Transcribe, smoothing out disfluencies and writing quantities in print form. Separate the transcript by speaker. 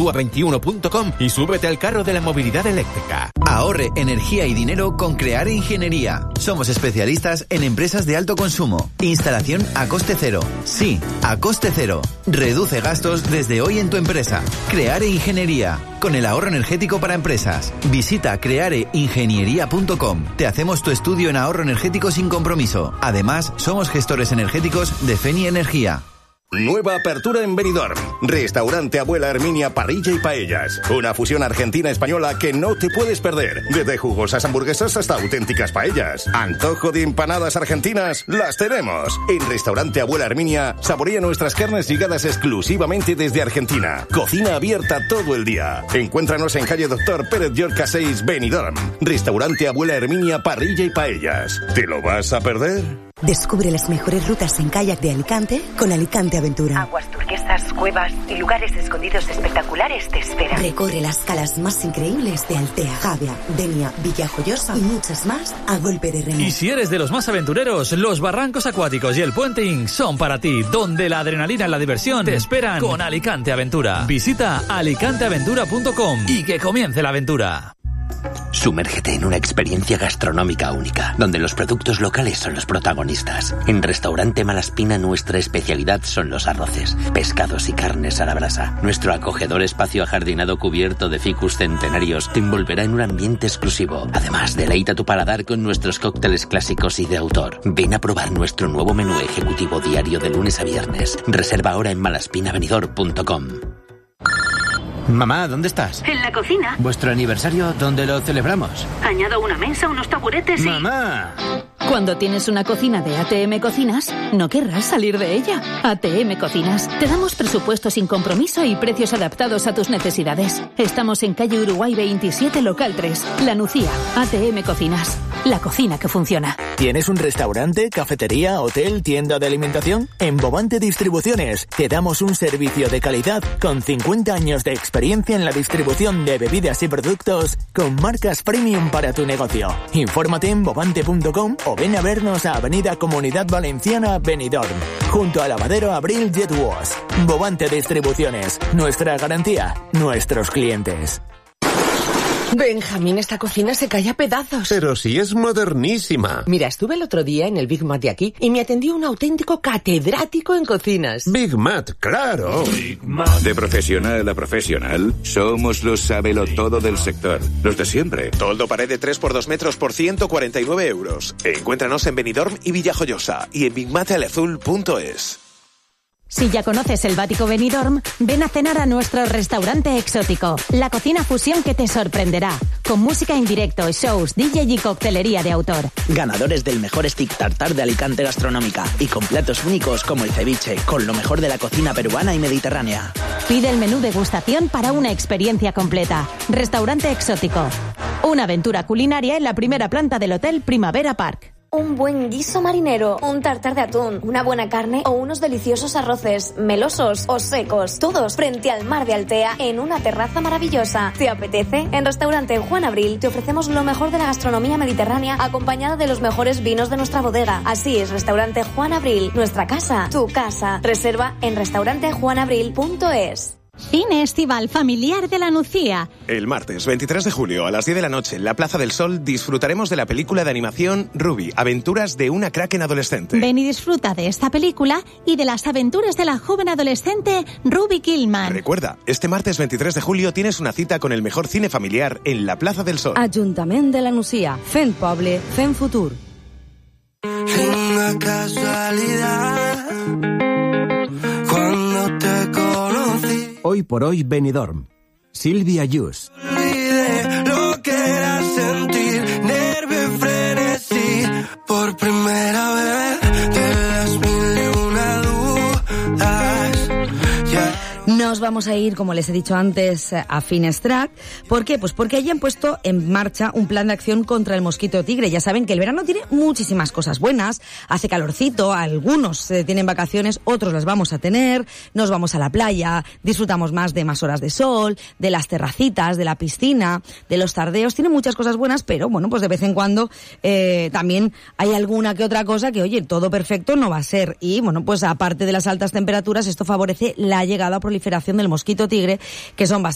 Speaker 1: Actúa21.com y súbete al carro de la movilidad eléctrica.
Speaker 2: Ahorre energía y dinero con Creare Ingeniería. Somos especialistas en empresas de alto consumo. Instalación a coste cero. Sí, a coste cero. Reduce gastos desde hoy en tu empresa. Creare Ingeniería. Con el ahorro energético para empresas. Visita creareingeniería.com. Te hacemos tu estudio en ahorro energético sin compromiso. Además, somos gestores energéticos de Feni Energía.
Speaker 3: Nueva apertura en Benidorm. Restaurante Abuela Herminia Parrilla y Paellas. Una fusión argentina-española que no te puedes perder. Desde jugosas hamburguesas hasta auténticas paellas. Antojo de empanadas argentinas, las tenemos. En Restaurante Abuela Herminia, saborea nuestras carnes llegadas exclusivamente desde Argentina. Cocina abierta todo el día. Encuéntranos en calle Dr. Pérez Llorca 6, Benidorm. Restaurante Abuela Herminia Parrilla y Paellas. ¿Te lo vas a perder?
Speaker 4: Descubre las mejores rutas en kayak de Alicante con Alicante Aventura.
Speaker 5: Aguas turquesas, cuevas y lugares escondidos espectaculares te esperan.
Speaker 4: Recorre las calas más increíbles de Altea, Javia, Denia, Villajoyosa y muchas más a golpe de remo.
Speaker 6: Y si eres de los más aventureros, los barrancos acuáticos y el puenting son para ti, donde la adrenalina y la diversión te esperan con Alicante Aventura. Visita alicanteaventura.com y que comience la aventura.
Speaker 7: Sumérgete en una experiencia gastronómica única, donde los productos locales son los protagonistas. En Restaurante Malaspina nuestra especialidad son los arroces, pescados y carnes a la brasa. Nuestro acogedor espacio ajardinado cubierto de ficus centenarios te envolverá en un ambiente exclusivo. Además, deleita tu paladar con nuestros cócteles clásicos y de autor. Ven a probar nuestro nuevo menú ejecutivo diario de lunes a viernes. Reserva ahora en malaspinavenidor.com.
Speaker 8: Mamá, ¿dónde estás?
Speaker 9: En la cocina.
Speaker 8: ¿Vuestro aniversario dónde lo celebramos?
Speaker 9: Añado una mesa, unos taburetes y...
Speaker 8: ¡Mamá!
Speaker 10: Cuando tienes una cocina de ATM Cocinas, no querrás salir de ella. ATM Cocinas. Te damos presupuesto sin compromiso y precios adaptados a tus necesidades. Estamos en calle Uruguay 27, local 3, La Nucía. ATM Cocinas. La cocina que funciona.
Speaker 11: ¿Tienes un restaurante, cafetería, hotel, tienda de alimentación? En Bovante Distribuciones te damos un servicio de calidad con 50 años de experiencia en la distribución de bebidas y productos con marcas premium para tu negocio. Infórmate en bovante.com o ven a vernos a Avenida Comunidad Valenciana, Benidorm, junto a Lavadero Abril Jet Wash. Bovante Distribuciones, nuestra garantía, nuestros clientes.
Speaker 12: Benjamín, esta cocina se cae a pedazos.
Speaker 13: Pero si es modernísima.
Speaker 12: Mira, estuve el otro día en el Big Mat de aquí y me atendió un auténtico catedrático en cocinas.
Speaker 13: Big Mat, claro.
Speaker 14: Big Mat. De profesional a profesional, somos los sabelotodo del sector. Los de siempre.
Speaker 15: Toldo pared de 3 por 2 metros por 149 euros. Encuéntranos en Benidorm y Villajoyosa y en bigmatelazul.es.
Speaker 16: Si ya conoces el Bático Benidorm, ven a cenar a nuestro restaurante exótico. La cocina fusión que te sorprenderá. Con música en directo, shows, DJ y coctelería de autor.
Speaker 17: Ganadores del mejor stick tartar de Alicante Gastronómica. Y con platos únicos como el ceviche, con lo mejor de la cocina peruana y mediterránea.
Speaker 16: Pide el menú degustación para una experiencia completa. Restaurante exótico. Una aventura culinaria en la primera planta del Hotel Primavera Park.
Speaker 18: Un buen guiso marinero, un tartar de atún, una buena carne o unos deliciosos arroces, melosos o secos, todos frente al mar de Altea en una terraza maravillosa. ¿Te apetece? En Restaurante Juan Abril te ofrecemos lo mejor de la gastronomía mediterránea acompañada de los mejores vinos de nuestra bodega. Así es, Restaurante Juan Abril, nuestra casa, tu casa. Reserva en restaurantejuanabril.es.
Speaker 16: Cine Estival Familiar de La Nucía.
Speaker 15: El martes 23 de julio a las 10 de la noche en la Plaza del Sol disfrutaremos de la película de animación Ruby, aventuras de una kraken adolescente.
Speaker 16: Ven y disfruta de esta película y de las aventuras de la joven adolescente Ruby Killman.
Speaker 15: Recuerda, este martes 23 de julio tienes una cita con el mejor cine familiar en la Plaza del Sol.
Speaker 19: Ayuntamiento de La Nucía, fent poble, fent futur.
Speaker 20: Una casualidad cuando te conocí.
Speaker 21: Hoy por hoy Benidorm. Silvia Yus.
Speaker 20: Olvidé lo que era sentir nervio y frenesí por primera vez de las mil y una dudas.
Speaker 19: Nos vamos a ir, como les he dicho antes, a Finestrat. ¿Por qué? Pues porque allí han puesto en marcha un plan de acción contra el mosquito tigre. Ya saben que el verano tiene muchísimas cosas buenas. Hace calorcito, algunos tienen vacaciones, otros las vamos a tener. Nos vamos a la playa, disfrutamos más de más horas de sol, de las terracitas, de la piscina, de los tardeos. Tiene muchas cosas buenas, pero bueno, pues de vez en cuando también hay alguna que otra cosa que, oye, todo perfecto no va a ser. Y bueno, pues aparte de las altas temperaturas, esto favorece la llegada a proliferación del mosquito tigre, que son bastante